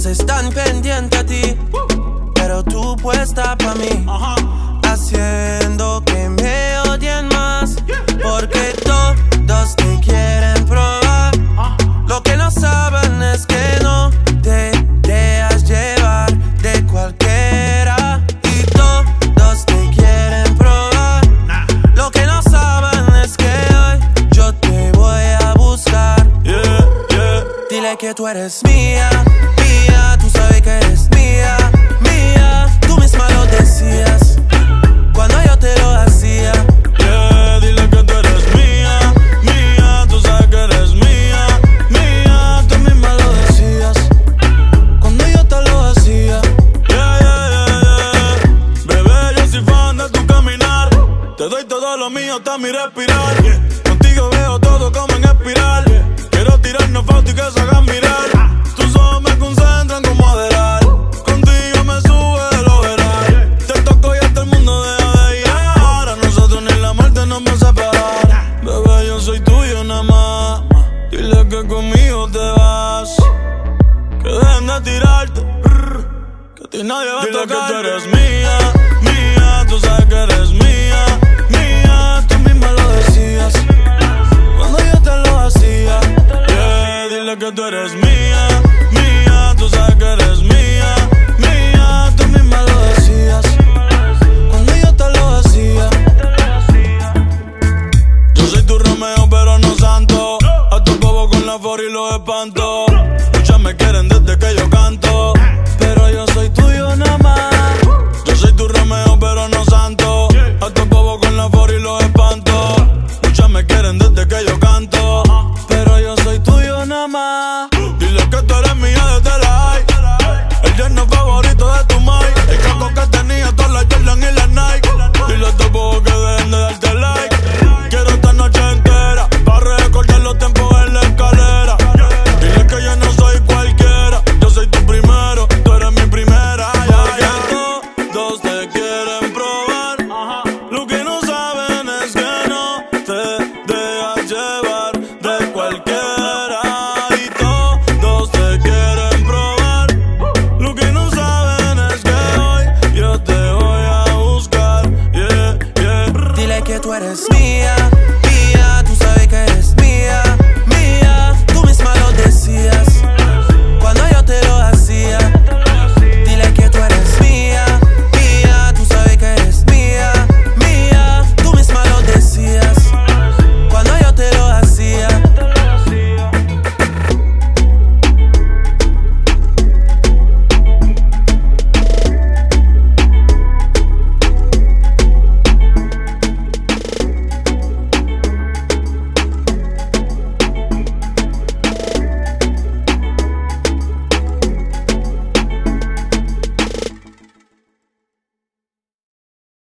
están pendientes a ti, pero tú puesta pa' mí, haciendo que me odien más, porque todos te quieren probar. Lo que no saben es que no te dejas llevar de cualquiera, y todos te quieren probar. Lo que no saben es que hoy yo te voy a buscar. Dile que tú eres mía, mía, tú sabes que eres mía, mía. Tú misma lo decías cuando yo te lo hacía. Dile que tú eres mía, mía, tú sabes que eres mía, mía. Tú misma lo decías cuando yo te lo hacía. Bebé, yo soy fan de tu caminar. Te doy todo lo mío hasta mi respirar. Contigo veo todo como en espiral. Quiero tirarnos fotos y que se hagan mirar. Tus ojos me concentran como Aderal. Contigo me sube de lo veral. Te toco y hasta el mundo deja de llegar. A nosotros ni la muerte nos va a separar. Bebé, yo soy tuyo nada más. Dile que conmigo te vas. Que dejen de tirarte, que a ti nadie va a tocar. Dile que tú eres mía, mía. Tú sabes que eres mía, mía. Tú misma lo decías cuando yo te lo hacía. Dile que tú eres mía, mía. Tú sabes que eres mía, mía. Tú misma lo decías cuando yo te lo hacía. Yo soy tu Romeo pero no santo. A tu bobo con la for y los espanto. Muchas me quieren desde que yo canto, pero yo soy tuyo nada más. Yo soy tu Romeo pero no santo. A tu bobo con la for y los espanto. Muchas me quieren desde que yo canto, pero yo soy tuyo nada más. Dile que tú eres mía desde la high. El yerno favorito de tu mai. El caco que tenía todas las Jordan y las Nike. Dile a tu bobo que dejen de darte like. Quiero esta noche entera pa' recordar los tiempos en la escalera. Dile que yo no soy cualquiera. Yo soy tu primero, tú eres mi primera. Porque todos te quieren probar. Lo que no saben es que no te dejas llevar de cualquiera. Y todos te quieren probar. Lo que no saben es que hoy yo te voy a buscar. Dile que tú eres mía.